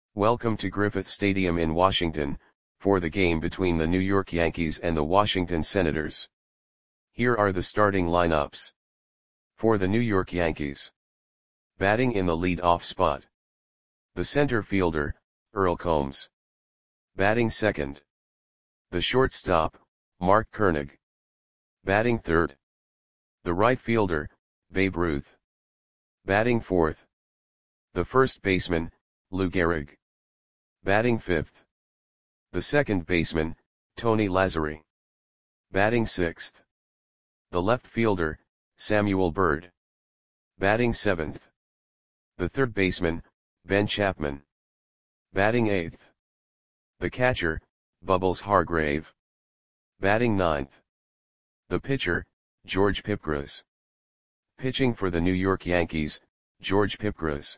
Welcome to Griffith Stadium in Washington, for the game between the New York Yankees and the Washington Senators. Here are the starting lineups. For the New York Yankees. Batting in the lead-off spot. The center fielder, Earl Combs. Batting second. The shortstop, Mark Koenig. Batting third. The right fielder, Babe Ruth. Batting fourth. The first baseman, Lou Gehrig. Batting fifth. The second baseman, Tony Lazzeri. Batting sixth. The left fielder, Samuel Byrd. Batting seventh. The third baseman, Ben Chapman. Batting eighth. The catcher, Bubbles Hargrave. Batting ninth. The pitcher, George Pipgras. Pitching for the New York Yankees, George Pipgras.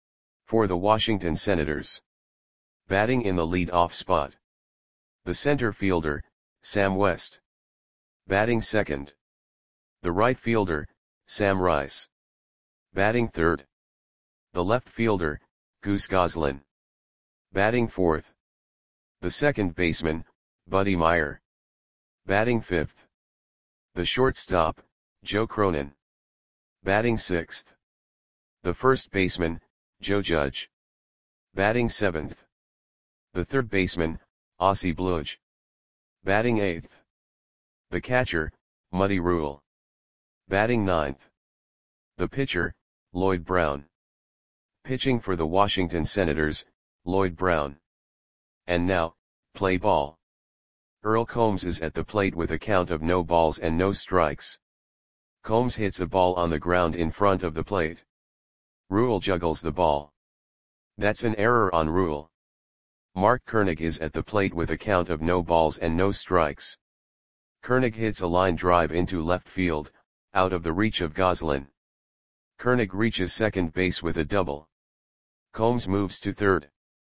For the Washington Senators. Batting in the lead-off spot. The center fielder, Sam West. Batting second. The right fielder, Sam Rice. Batting third. The left fielder, Goose Goslin. Batting fourth. The second baseman, Buddy Meyer. Batting fifth. The shortstop, Joe Cronin. Batting sixth. The first baseman, Joe Judge. Batting seventh. The third baseman, Ossie Bluge. Batting eighth. The catcher, Muddy Rule. Batting ninth. The pitcher, Lloyd Brown. Pitching for the Washington Senators, Lloyd Brown. And now, play ball. Earl Combs is at the plate with a count of no balls and no strikes. Combs hits a ball on the ground in front of the plate. Rule juggles the ball. That's an error on Rule. Mark Koenig is at the plate with a count of no balls and no strikes. Koenig hits a line drive into left field, out of the reach of Goslin. Koenig reaches second base with a double. Combs moves to third.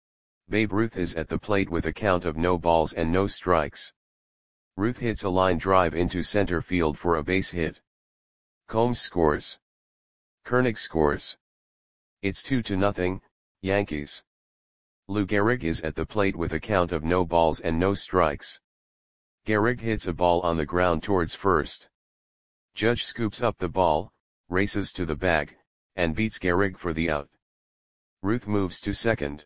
Babe Ruth is at the plate with a count of no balls and no strikes. Ruth hits a line drive into center field for a base hit. Combs scores. Koenig scores. It's 2-0, Yankees. Lou Gehrig is at the plate with a count of no balls and no strikes. Gehrig hits a ball on the ground towards first. Judge scoops up the ball, races to the bag, and beats Gehrig for the out. Ruth moves to second.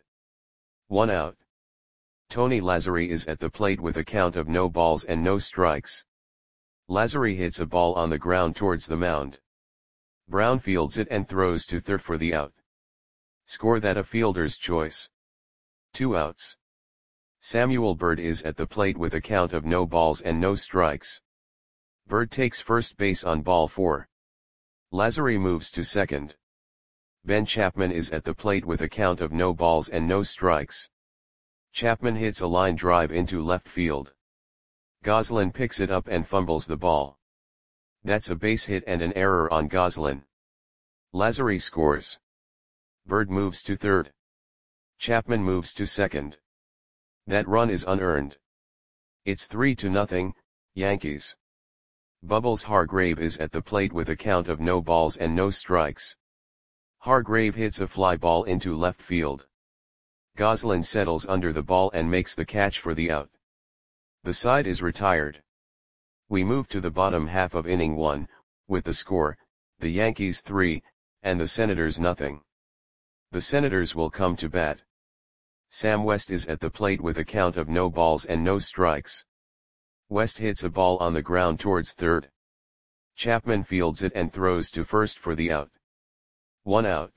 1 out. Tony Lazzeri is at the plate with a count of no balls and no strikes. Lazzeri hits a ball on the ground towards the mound. Brown fields it and throws to third for the out. Score that a fielder's choice. 2 outs. Samuel Byrd is at the plate with a count of no balls and no strikes. Byrd takes first base on ball 4. Lazzeri moves to second. Ben Chapman is at the plate with a count of no balls and no strikes. Chapman hits a line drive into left field. Goslin picks it up and fumbles the ball. That's a base hit and an error on Goslin. Lazzeri scores. Byrd moves to third. Chapman moves to second. That run is unearned. It's 3-0, Yankees. Bubbles Hargrave is at the plate with a count of no balls and no strikes. Hargrave hits a fly ball into left field. Goslin settles under the ball and makes the catch for the out. The side is retired. We move to the bottom half of inning 1, with the score, the Yankees 3, and the Senators nothing. The Senators will come to bat. Sam West is at the plate with a count of no balls and no strikes. West hits a ball on the ground towards third. Chapman fields it and throws to first for the out. 1 out.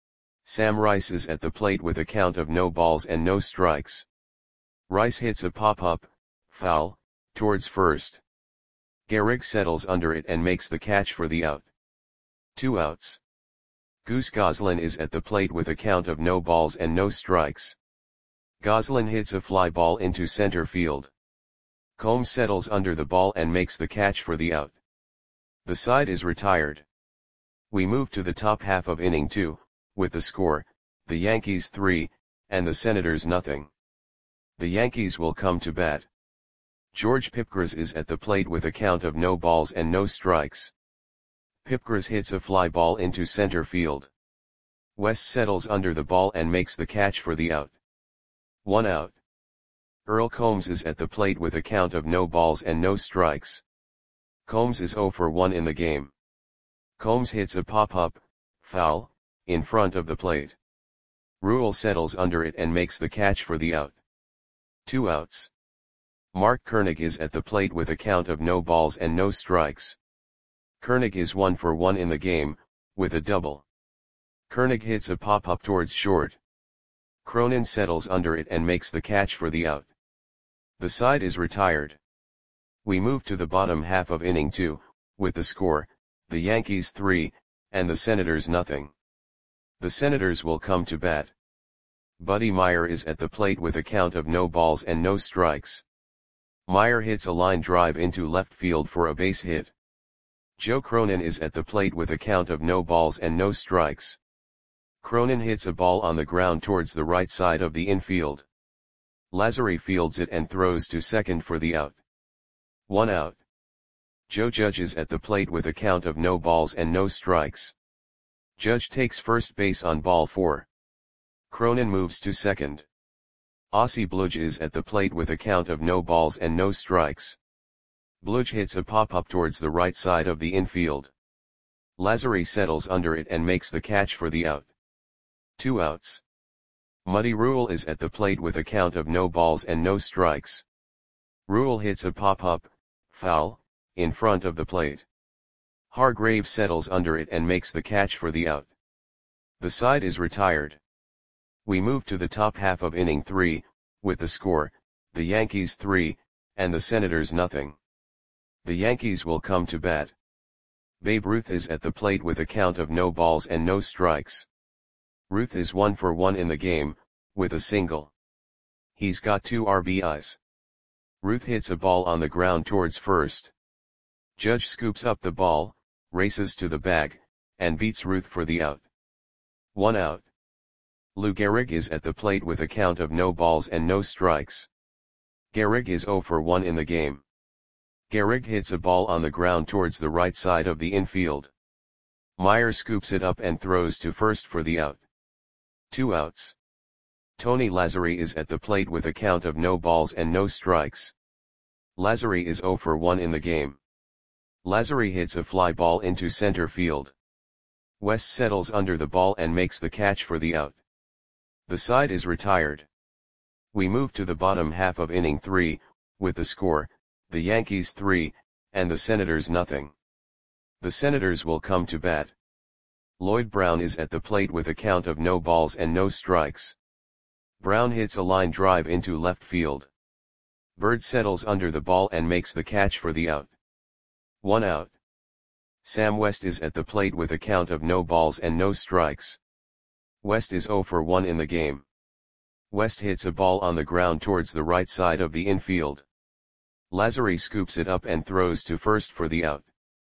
Sam Rice is at the plate with a count of no balls and no strikes. Rice hits a pop-up, foul, towards first. Gehrig settles under it and makes the catch for the out. 2 outs. Goose Goslin is at the plate with a count of no balls and no strikes. Goslin hits a fly ball into center field. Combs settles under the ball and makes the catch for the out. The side is retired. We move to the bottom half of inning 2, with the score, the Yankees 3, and the Senators nothing. The Senators will come to bat. Sam West is at the plate with a count of no balls and no strikes. West hits a ball on the ground towards third. Chapman fields it and throws to first for the out. 1 out. Sam Rice is at the plate with a count of no balls and no strikes. Goose Goslin is at the plate with a count of no balls and no strikes. Goslin hits a fly ball into center field. Combs settles under the ball and makes the catch for the out. The side is retired. The side is retired. We move to the top half of inning 2, with the score, the Yankees 3, and the Senators nothing. The Yankees will come to bat. George Pipgras is at the plate with a count of no balls and no strikes. Pipgras hits a fly ball into center field. West settles under the ball and makes the catch for the out. 1 out. Earl Combs is at the plate with a count of no balls and no strikes. Combs is 0 for 1 in the game. Combs hits a pop-up, foul, in front of the plate. Rule settles under it and makes the catch for the out. 2 outs. Mark Koenig is at the plate with a count of no balls and no strikes. Koenig is 1 for 1 in the game, with a double. Koenig hits a pop-up towards short. Cronin settles under it and makes the catch for the out. The side is retired. We move to the bottom half of inning 2, with the score, the Yankees 3, and the Senators nothing. The Senators will come to bat. Buddy Meyer is at the plate with a count of no balls and no strikes. Meyer hits a line drive into left field for a base hit. Joe Cronin is at the plate with a count of no balls and no strikes. Cronin hits a ball on the ground towards the right side of the infield. Lazary fields it and throws to second for the out. 1 out. Joe Judge is at the plate with a count of no balls and no strikes. Judge takes first base on ball 4. Cronin moves to second. Ossie Bludge is at the plate with a count of no balls and no strikes. Bludge hits a pop-up towards the right side of the infield. Lazary settles under it and makes the catch for the out. 2 outs. Muddy Rule is at the plate with a count of no balls and no strikes. Rule hits a pop-up, foul, in front of the plate. Hargrave settles under it and makes the catch for the out. The side is retired. We move to the top half of inning 3, with the score, the Yankees 3, and the Senators nothing. The Yankees will come to bat. Babe Ruth is at the plate with a count of no balls and no strikes. Ruth is 1 for 1 in the game, with a single. He's got 2 RBIs. Ruth hits a ball on the ground towards first. Judge scoops up the ball, races to the bag, and beats Ruth for the out. 1 out. Lou Gehrig is at the plate with a count of no balls and no strikes. Gehrig is 0 for 1 in the game. Gehrig hits a ball on the ground towards the right side of the infield. Meyer scoops it up and throws to first for the out. 2 outs. Tony Lazary is at the plate with a count of no balls and no strikes. Lazary is 0 for 1 in the game. Lazary hits a fly ball into center field. West settles under the ball and makes the catch for the out. The side is retired. We move to the bottom half of inning 3, with the score, the Yankees 3, and the Senators nothing. The Senators will come to bat. Lloyd Brown is at the plate with a count of no balls and no strikes. Brown hits a line drive into left field. Bird settles under the ball and makes the catch for the out. 1 out. Sam West is at the plate with a count of no balls and no strikes. West is 0 for 1 in the game. West hits a ball on the ground towards the right side of the infield. Lazary scoops it up and throws to first for the out.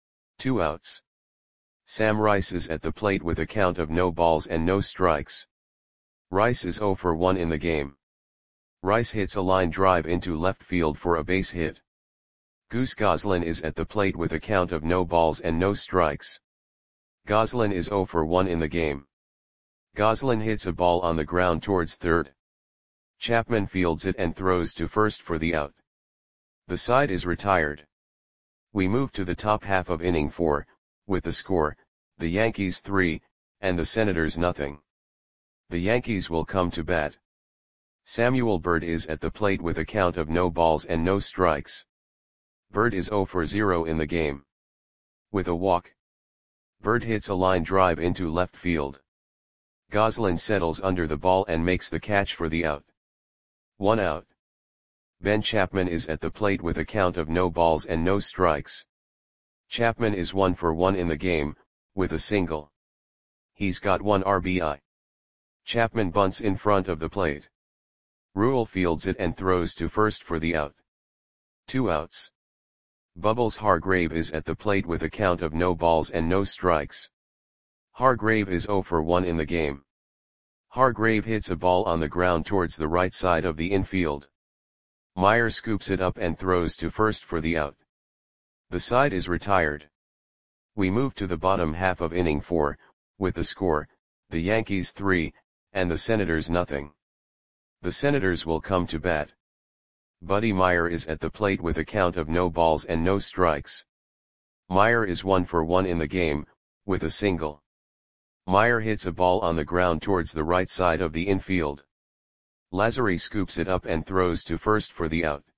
2 outs. Sam Rice is at the plate with a count of no balls and no strikes. Rice is 0 for 1 in the game. Rice hits a line drive into left field for a base hit. Goose Goslin is at the plate with a count of no balls and no strikes. Goslin is 0 for 1 in the game. Goslin hits a ball on the ground towards third. Chapman fields it and throws to first for the out. The side is retired. We move to the top half of inning 4, with the score, the Yankees 3, and the Senators nothing. The Yankees will come to bat. Samuel Bird is at the plate with a count of no balls and no strikes. Bird is 0 for 0 in the game. With a walk. Bird hits a line drive into left field. Goslin settles under the ball and makes the catch for the out. 1 out. Ben Chapman is at the plate with a count of no balls and no strikes. Chapman is 1 for 1 in the game, with a single. He's got 1 RBI. Chapman bunts in front of the plate. Rule fields it and throws to first for the out. 2 outs. Bubbles Hargrave is at the plate with a count of no balls and no strikes. Hargrave is 0 for 1 in the game. Hargrave hits a ball on the ground towards the right side of the infield. Meyer scoops it up and throws to first for the out. The side is retired. We move to the bottom half of inning 4, with the score, the Yankees 3, and the Senators nothing. The Senators will come to bat. Buddy Meyer is at the plate with a count of no balls and no strikes. Meyer is 1 for 1 in the game, with a single. Meyer hits a ball on the ground towards the right side of the infield. Lazary scoops it up and throws to first for the out.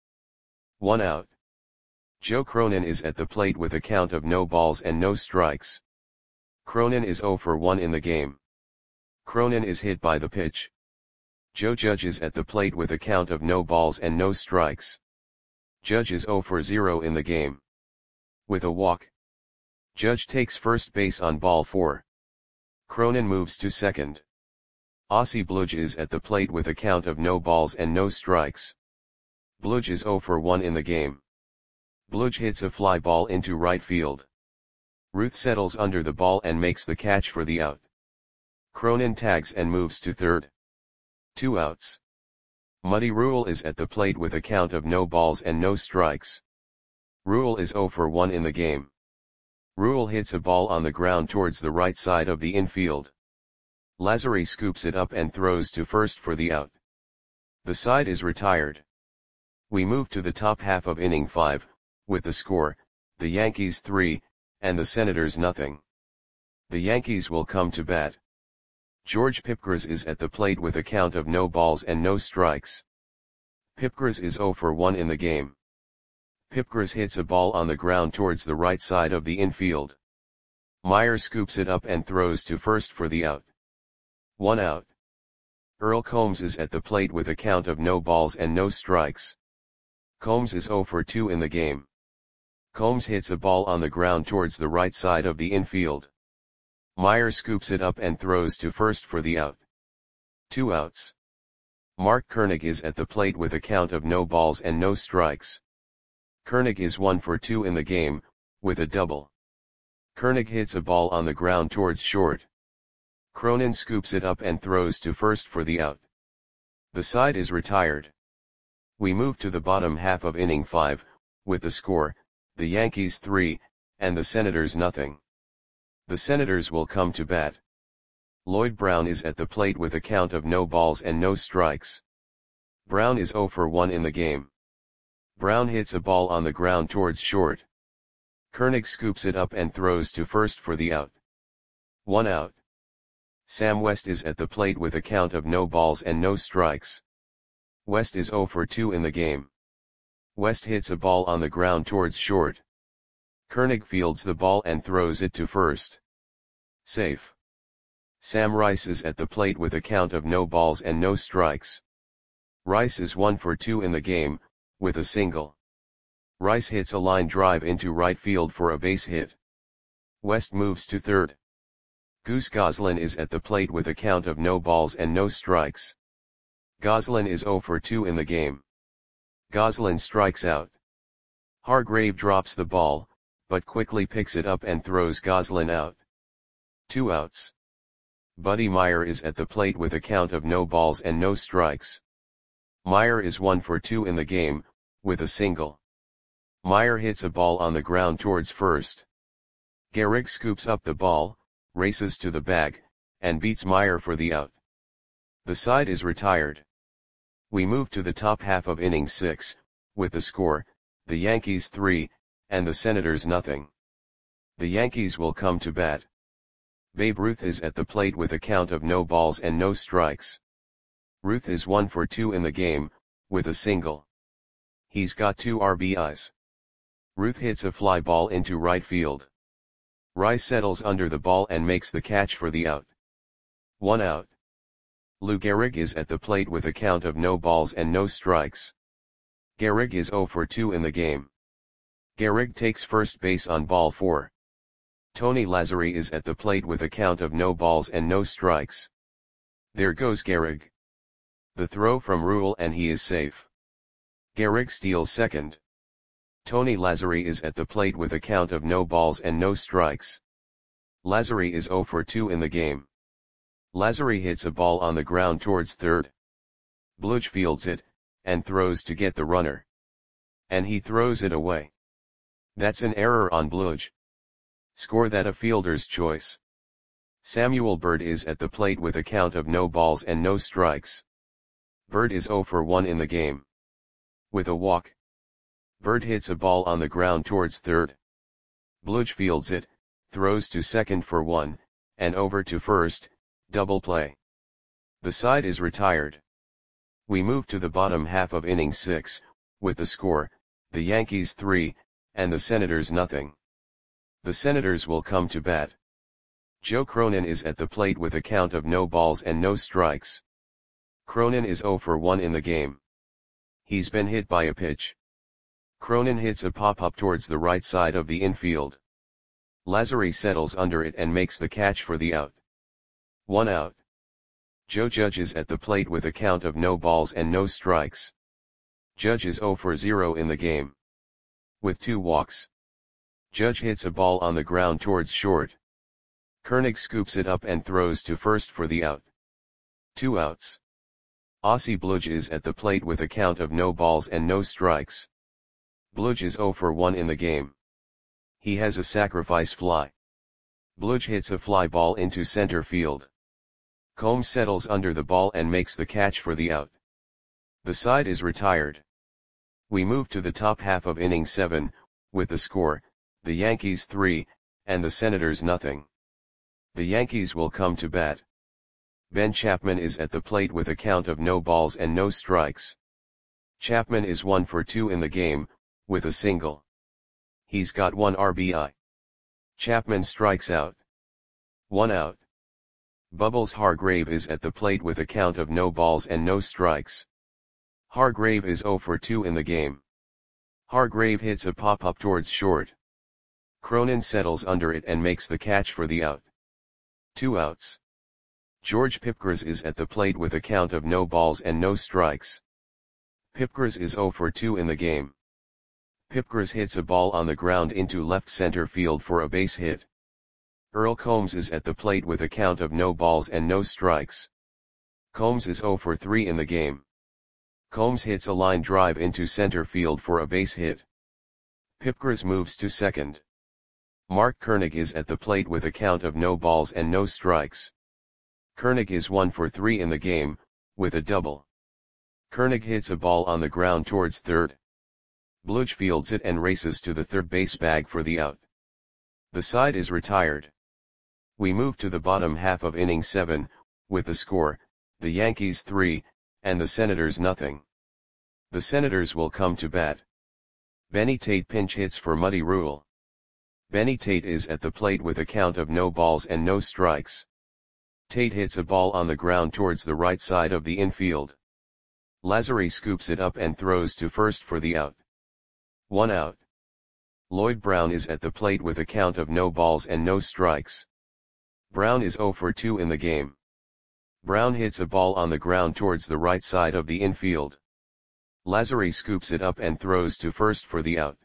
1 out. Joe Cronin is at the plate with a count of no balls and no strikes. Cronin is 0 for 1 in the game. Cronin is hit by the pitch. Joe Judge is at the plate with a count of no balls and no strikes. Judge is 0 for 0 in the game. With a walk. Judge takes first base on ball 4. Cronin moves to second. Ossie Bludge is at the plate with a count of no balls and no strikes. Bludge is 0 for 1 in the game. Bludge hits a fly ball into right field. Ruth settles under the ball and makes the catch for the out. Cronin tags and moves to third. 2 outs. Muddy Rule is at the plate with a count of no balls and no strikes. Rule is 0 for 1 in the game. Rule hits a ball on the ground towards the right side of the infield. Lazary scoops it up and throws to first for the out. The side is retired. We move to the top half of inning 5, with the score, the Yankees 3, and the Senators nothing. The Yankees will come to bat. George Pipgras is at the plate with a count of no balls and no strikes. Pipgras is 0 for 1 in the game. Pipgras hits a ball on the ground towards the right side of the infield. Meyer scoops it up and throws to first for the out. 1 out. Earl Combs is at the plate with a count of no balls and no strikes. Combs is 0 for 2 in the game. Combs hits a ball on the ground towards the right side of the infield. Meyer scoops it up and throws to first for the out. 2 outs. Mark Koenig is at the plate with a count of no balls and no strikes. Koenig is 1 for 2 in the game, with a double. Koenig hits a ball on the ground towards short. Cronin scoops it up and throws to first for the out. The side is retired. We move to the bottom half of inning 5, with the score, the Yankees 3, and the Senators nothing. The Senators will come to bat. Lloyd Brown is at the plate with a count of no balls and no strikes. Brown is 0 for 1 in the game. Brown hits a ball on the ground towards short. Koenig scoops it up and throws to first for the out. 1 out. Sam West is at the plate with a count of no balls and no strikes. West is 0 for 2 in the game. West hits a ball on the ground towards short. Koenig fields the ball and throws it to first. Safe. Sam Rice is at the plate with a count of no balls and no strikes. Rice is 1 for 2 in the game, with a single. Rice hits a line drive into right field for a base hit. West moves to third. Goose Goslin is at the plate with a count of no balls and no strikes. Goslin is 0 for 2 in the game. Goslin strikes out. Hargrave drops the ball, but quickly picks it up and throws Goslin out. 2 outs. Buddy Meyer is at the plate with a count of no balls and no strikes. Meyer is 1 for 2 in the game, with a single. Meyer hits a ball on the ground towards first. Gehrig scoops up the ball, races to the bag, and beats Meyer for the out. The side is retired. We move to the top half of inning 6, with the score, the Yankees 3, and the Senators nothing. The Yankees will come to bat. Babe Ruth is at the plate with a count of no balls and no strikes. Ruth is 1 for 2 in the game, with a single. He's got 2 RBIs. Ruth hits a fly ball into right field. Rice settles under the ball and makes the catch for the out. 1 out. Lou Gehrig is at the plate with a count of no balls and no strikes. Gehrig is 0 for 2 in the game. Gehrig takes first base on ball 4. Tony Lazary is at the plate with a count of no balls and no strikes. There goes Gehrig. The throw from Rule and he is safe. Gehrig steals second. Tony Lazary is at the plate with a count of no balls and no strikes. Lazary is 0 for 2 in the game. Lazary hits a ball on the ground towards third. Bludge fields it, and throws to get the runner. And he throws it away. That's an error on Bludge. Score that a fielder's choice. Samuel Bird is at the plate with a count of no balls and no strikes. Bird is 0 for 1 in the game. With a walk, Bird hits a ball on the ground towards third. Bludge fields it, throws to second for 1, and over to first, double play. The side is retired. We move to the bottom half of inning 6, with the score, the Yankees 3, and the Senators nothing. The Senators will come to bat. Joe Cronin is at the plate with a count of no balls and no strikes. Cronin is 0 for 1 in the game. He's been hit by a pitch. Cronin hits a pop-up towards the right side of the infield. Lazary settles under it and makes the catch for the out. 1 out. Joe Judge is at the plate with a count of no balls and no strikes. Judge is 0 for 0 in the game. With 2 walks, Judge hits a ball on the ground towards short. Koenig scoops it up and throws to first for the out. 2 outs. Ossie Bludge is at the plate with a count of no balls and no strikes. Bludge is 0 for 1 in the game. He has a sacrifice fly. Bludge hits a fly ball into center field. Combs settles under the ball and makes the catch for the out. The side is retired. We move to the top half of inning 7, with the score, the Yankees 3, and the Senators nothing. The Yankees will come to bat. Ben Chapman is at the plate with a count of no balls and no strikes. Chapman is 1 for 2 in the game, with a single. He's got 1 RBI. Chapman strikes out. 1 out. Bubbles Hargrave is at the plate with a count of no balls and no strikes. Hargrave is 0 for 2 in the game. Hargrave hits a pop-up towards short. Cronin settles under it and makes the catch for the out. 2 outs. George Pipgras is at the plate with a count of no balls and no strikes. Pipgras is 0 for 2 in the game. Pipgras hits a ball on the ground into left center field for a base hit. Earl Combs is at the plate with a count of no balls and no strikes. Combs is 0 for 3 in the game. Combs hits a line drive into center field for a base hit. Pipgras moves to second. Mark Koenig is at the plate with a count of no balls and no strikes. Koenig is 1 for 3 in the game, with a double. Koenig hits a ball on the ground towards third. Bludge fields it and races to the third base bag for the out. The side is retired. We move to the bottom half of inning 7, with the score, the Yankees 3, and the Senators nothing. The Senators will come to bat. Benny Tate pinch hits for Muddy Rule. Benny Tate is at the plate with a count of no balls and no strikes. Tate hits a ball on the ground towards the right side of the infield. Lazary scoops it up and throws to first for the out. 1 out. Lloyd Brown is at the plate with a count of no balls and no strikes. Brown is 0 for 2 in the game. Brown hits a ball on the ground towards the right side of the infield. Lazary scoops it up and throws to first for the out.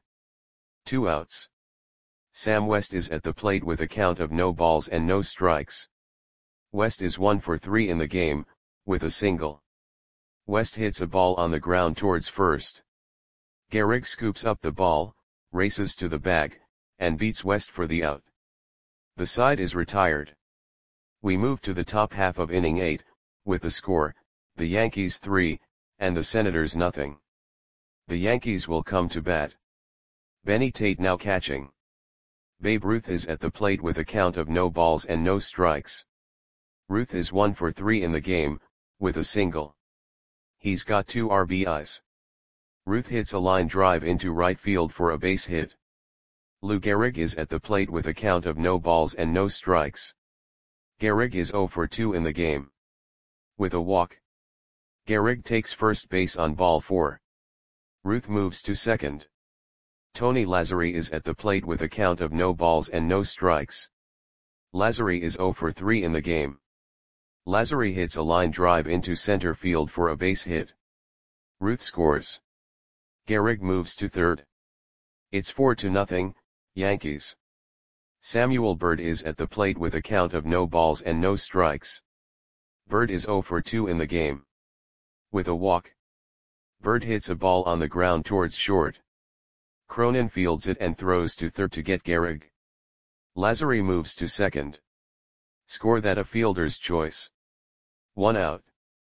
2 outs. Sam West is at the plate with a count of no balls and no strikes. West is 1 for 3 in the game, with a single. West hits a ball on the ground towards first. Gehrig scoops up the ball, races to the bag, and beats West for the out. The side is retired. We move to the top half of inning 8, with the score, the Yankees 3, and the Senators nothing. The Yankees will come to bat. Benny Tate now catching. Babe Ruth is at the plate with a count of no balls and no strikes. Ruth is 1 for 3 in the game, with a single. He's got 2 RBIs. Ruth hits a line drive into right field for a base hit. Lou Gehrig is at the plate with a count of no balls and no strikes. Gehrig is 0 for 2 in the game. With a walk, Gehrig takes first base on ball 4. Ruth moves to second. Tony Lazary is at the plate with a count of no balls and no strikes. Lazary is 0 for 3 in the game. Lazary hits a line drive into center field for a base hit. Ruth scores. Gehrig moves to third. It's 4-0, Yankees. Samuel Bird is at the plate with a count of no balls and no strikes. Bird is 0 for 2 in the game. With a walk, Bird hits a ball on the ground towards short. Cronin fields it and throws to third to get Gehrig. Lazary moves to second. Score that a fielder's choice. 1 out.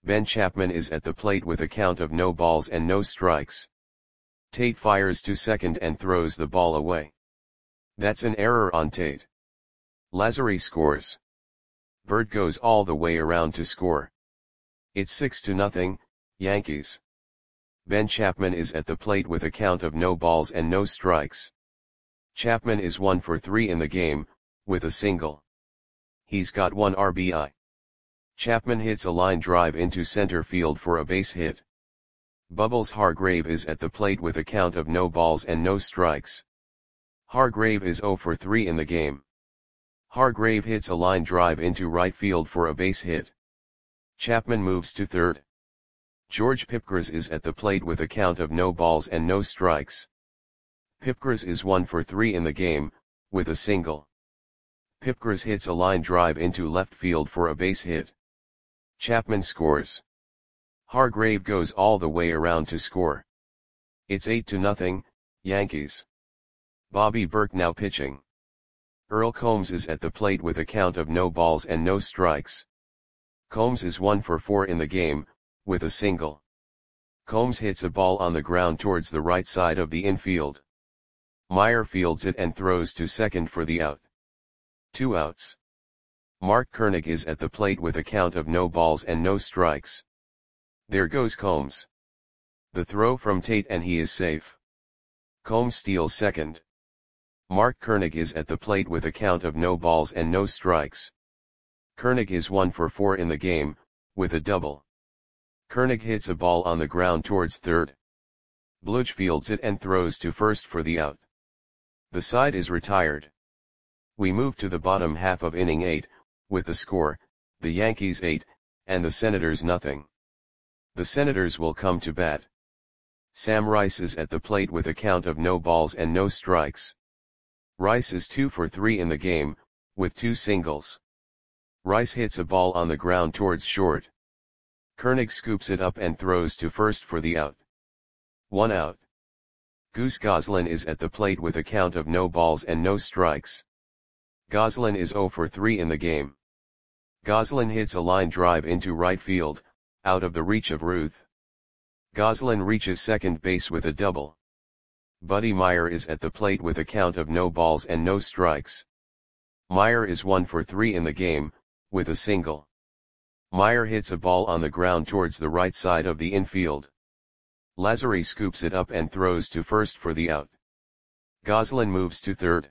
Ben Chapman is at the plate with a count of no balls and no strikes. Tate fires to second and throws the ball away. That's an error on Tate. Lazary scores. Bird goes all the way around to score. It's 6-0, Yankees. Ben Chapman is at the plate with a count of no balls and no strikes. Chapman is 1 for 3 in the game, with a single. He's got 1 RBI. Chapman hits a line drive into center field for a base hit. Bubbles Hargrave is at the plate with a count of no balls and no strikes. Hargrave is 0 for 3 in the game. Hargrave hits a line drive into right field for a base hit. Chapman moves to third. George Pipgras is at the plate with a count of no balls and no strikes. Pipgras is 1 for 3 in the game, with a single. Pipgras hits a line drive into left field for a base hit. Chapman scores. Hargrave goes all the way around to score. It's 8-0, Yankees. Bobby Burke now pitching. Earl Combs is at the plate with a count of no balls and no strikes. Combs is 1 for 4 in the game, with a single. Combs hits a ball on the ground towards the right side of the infield. Meyer fields it and throws to second for the out. 2 outs. Mark Koenig is at the plate with a count of no balls and no strikes. There goes Combs. The throw from Tate and he is safe. Combs steals second. Mark Koenig is at the plate with a count of no balls and no strikes. Koenig is 1 for 4 in the game, with a double. Koenig hits a ball on the ground towards third. Bludge fields it and throws to first for the out. The side is retired. We move to the bottom half of inning 8, with the score, the Yankees 8, and the Senators nothing. The Senators will come to bat. Sam Rice is at the plate with a count of no balls and no strikes. Rice is 2 for 3 in the game, with 2 singles. Rice hits a ball on the ground towards short. Koenig scoops it up and throws to first for the out. 1 out. Goose Goslin is at the plate with a count of no balls and no strikes. Goslin is 0 for 3 in the game. Goslin hits a line drive into right field, out of the reach of Ruth. Goslin reaches second base with a double. Buddy Meyer is at the plate with a count of no balls and no strikes. Meyer is 1 for 3 in the game, with a single. Meyer hits a ball on the ground towards the right side of the infield. Lazary scoops it up and throws to first for the out. Goslin moves to third.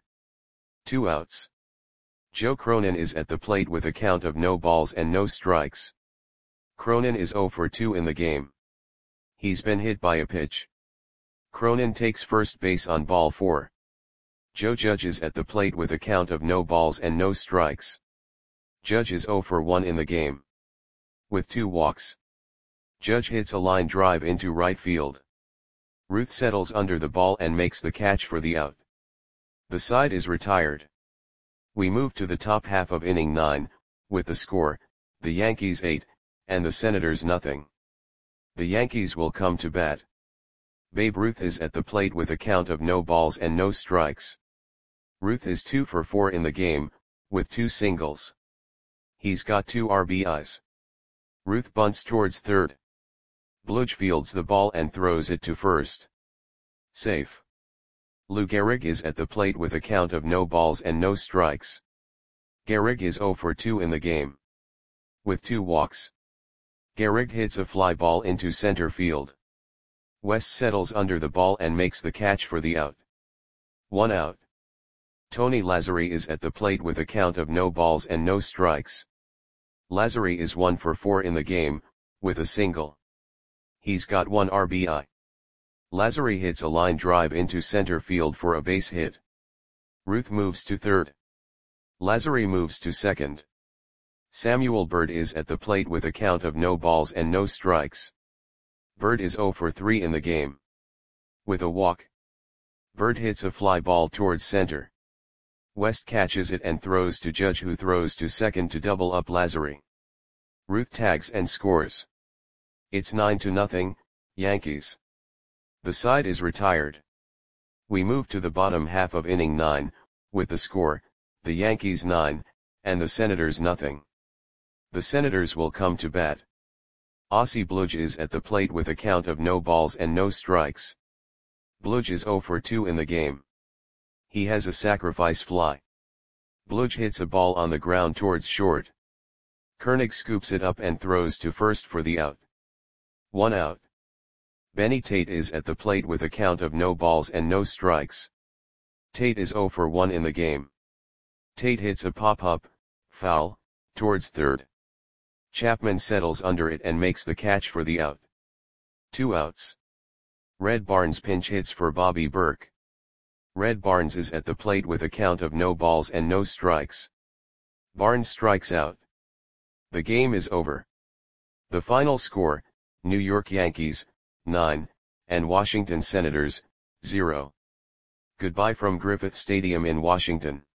2 outs. Joe Cronin is at the plate with a count of no balls and no strikes. Cronin is 0 for 2 in the game. He's been hit by a pitch. Cronin takes first base on ball 4. Joe Judge is at the plate with a count of no balls and no strikes. Judge is 0 for 1 in the game. With 2 walks. Judge hits a line drive into right field. Ruth settles under the ball and makes the catch for the out. The side is retired. We move to the top half of inning 9, with the score, the Yankees 8, and the Senators nothing. The Yankees will come to bat. Babe Ruth is at the plate with a count of no balls and no strikes. Ruth is 2 for 4 in the game, with 2 singles. He's got 2 RBIs. Ruth bunts towards third. Bludge fields the ball and throws it to first. Safe. Lou Gehrig is at the plate with a count of no balls and no strikes. Gehrig is 0 for 2 in the game. With 2 walks. Gehrig hits a fly ball into center field. West settles under the ball and makes the catch for the out. 1 out. Tony Lazary is at the plate with a count of no balls and no strikes. Lazary is 1 for 4 in the game, with a single. He's got 1 RBI. Lazary hits a line drive into center field for a base hit. Ruth moves to third. Lazary moves to second. Samuel Bird is at the plate with a count of no balls and no strikes. Bird is 0 for 3 in the game. With a walk. Bird hits a fly ball towards center. West catches it and throws to Judge, who throws to second to double up Lazary. Ruth tags and scores. It's 9-0, Yankees. The side is retired. We move to the bottom half of inning 9, with the score, the Yankees 9, and the Senators nothing. The Senators will come to bat. Aussie Bludge is at the plate with a count of no balls and no strikes. Bludge is 0 for 2 in the game. He has a sacrifice fly. Bludge hits a ball on the ground towards short. Koenig scoops it up and throws to first for the out. 1 out. Benny Tate is at the plate with a count of no balls and no strikes. Tate is 0 for 1 in the game. Tate hits a pop-up, foul, towards third. Chapman settles under it and makes the catch for the out. 2 outs. Red Barnes pinch hits for Bobby Burke. Red Barnes is at the plate with a count of no balls and no strikes. Barnes strikes out. The game is over. The final score, New York Yankees, 9, and Washington Senators, 0. Goodbye from Griffith Stadium in Washington.